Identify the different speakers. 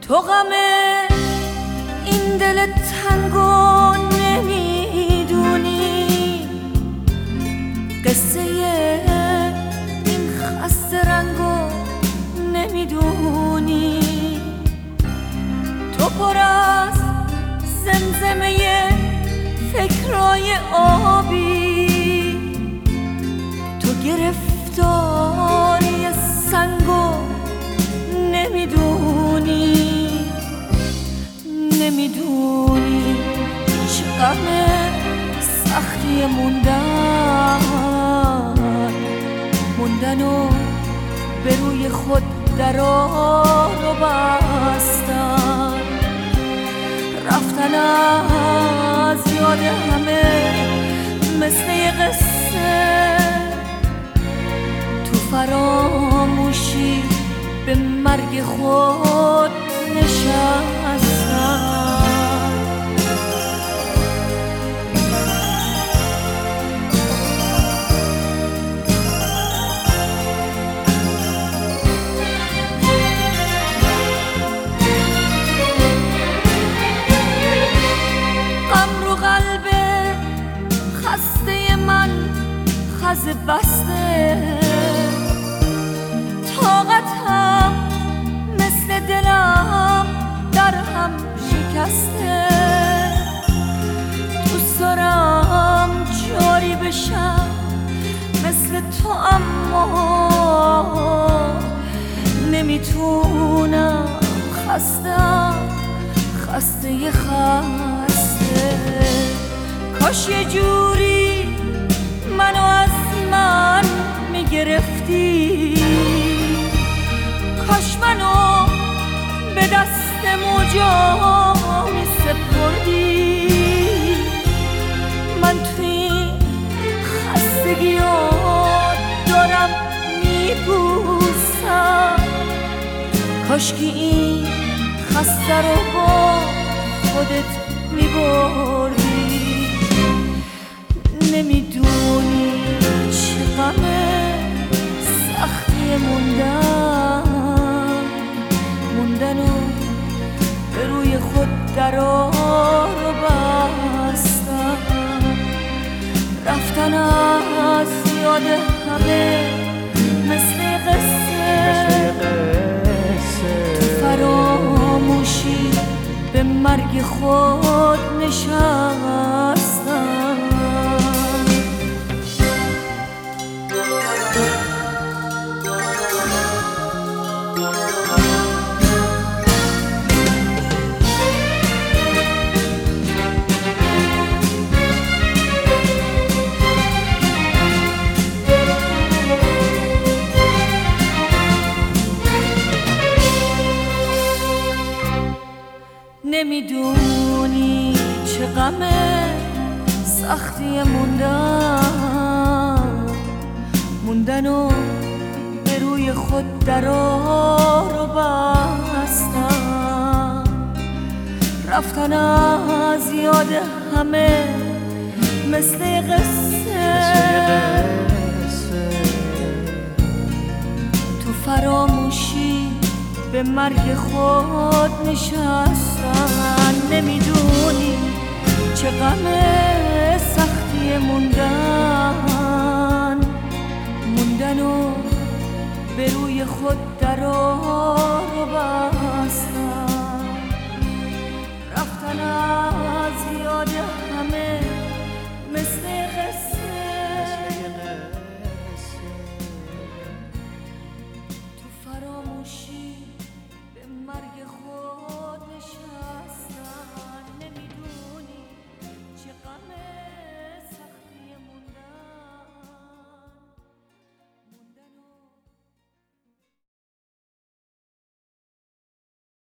Speaker 1: تو غم این دل تنگو نمیدونی، قصه این خسته رنگو نمیدونی. تو پر از زمزمه فکرای آبی، تو گرفتاری سنگو نمیدونی چه غم سختی موندن و به روی خود درا رو بستن، رفتن از یاد همه مثل یه قصه، تو فراموشی به مرگ خود نشستن. غم رو قلب خسته من خز بسته، طاقتم مثل دلم در هم شکسته. دوست دارم جاری بشم مثل تو، اما نمیتونم. خسته کاش یه جوری منو از من میگرفتی، کاش منو به دست موجا میسپردی. من توی خستگیات دارم میپوسم، کاش که این خسته رو با خودت میبردی. نمیدونی چه غم سختی موندن و به روی خود درا رو بستن، رفتن از یاد همه مثل قصه، تو فراموشی به مرگ خود نشستن. نمیدونی چه غم سختی موندن و به روی خود درا رو بستن، رفتن از یاد همه مثل قصه، تو فراموشی به مرگ خود نشستن. نمیدونی چه غم سختی موندن و به روی خود درا